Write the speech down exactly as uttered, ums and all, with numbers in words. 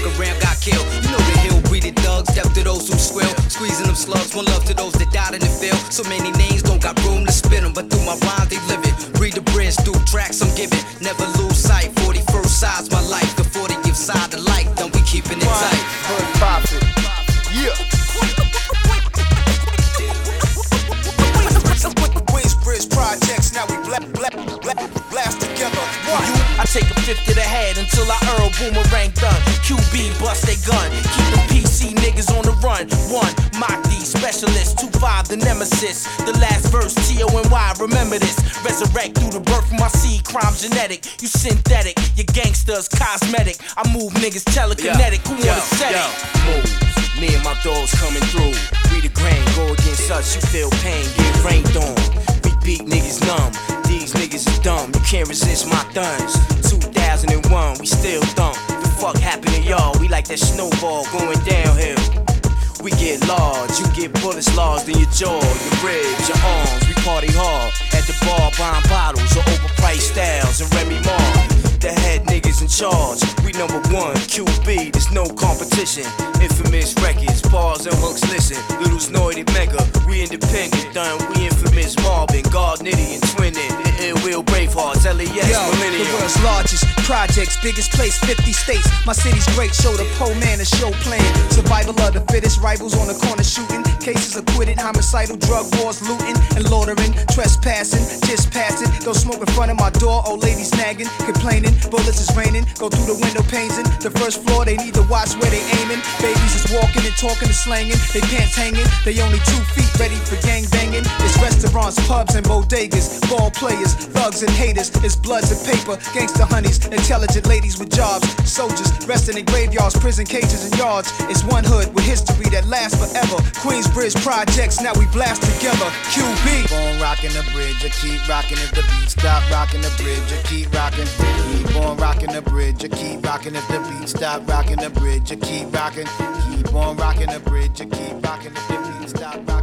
around got killed. You know the hill breeded thugs, death to those who squill. Squeezing them slugs, one love to those that died in the field. So many names don't got room to spit them, but through my rhymes they live it. Read the bridge through tracks I'm giving. Never lose sight, forty-first side's my life. The fortieth side of life, then we keeping it tight. Hood profit, yeah. Queensbridge projects, now we bla bla bla blast together. You, I take a fifth to the head until I Earl Boomerang done. Q B bust they gun, keep them P C niggas on the run. One, mock these specialists, two five the nemesis. The last verse T O N Y, remember this. Resurrect through the birth of my seed, crime genetic. You synthetic, your gangsters cosmetic. I move niggas telekinetic. Who yo, wanna set yo, it? Move. Me and my dogs coming through. Read the grain, go against us. You feel pain, get rained on. We beat niggas numb. These niggas is dumb. You can't resist my thuns. two thousand one, we still thump. The fuck happened to y'all? We like that snowball going downhill. We get large, you get bullets lodged in your jaw, your ribs, your arms. We party hard at the bar, buying bottles of overpriced styles and Remy Martin. The head niggas in charge, we number one, Q B, there's no competition. Infamous records, bars and hooks, listen. Little Snoided Mega, we independent, done, we infamous Marvin, God Nitty and Twinning. The Ill Will Bravehearts, L A S, Yo, Millennium. the world's largest projects, biggest place, fifty states. My city's great, show the poor man a show plan. Survival of the fittest, rivals on the corner shooting. Cases acquitted, homicidal, drug wars, looting and loitering, trespassing, just passing. Don't smoke in front of my door, old ladies nagging, complaining. Bullets is raining, go through the window panes in the first floor. They need to watch where they aiming. Babies is walking and talking and slanging. They pants hanging, they only two feet ready for gang banging. It's restaurants, pubs and bodegas, ball players, thugs and haters. It's bloods and paper, gangster honeys, intelligent ladies with jobs, soldiers resting in graveyards, prison cages and yards. It's one hood with history that lasts forever. Queensbridge projects, now we blast together. Q B. Keep on rocking the bridge, I keep rocking if the beat stop rocking the bridge, I keep rocking. Keep on rocking the bridge, I keep rocking if the beat stop rocking the bridge, I keep rocking. Keep on rocking the bridge, I keep rocking if the beat stop rocking.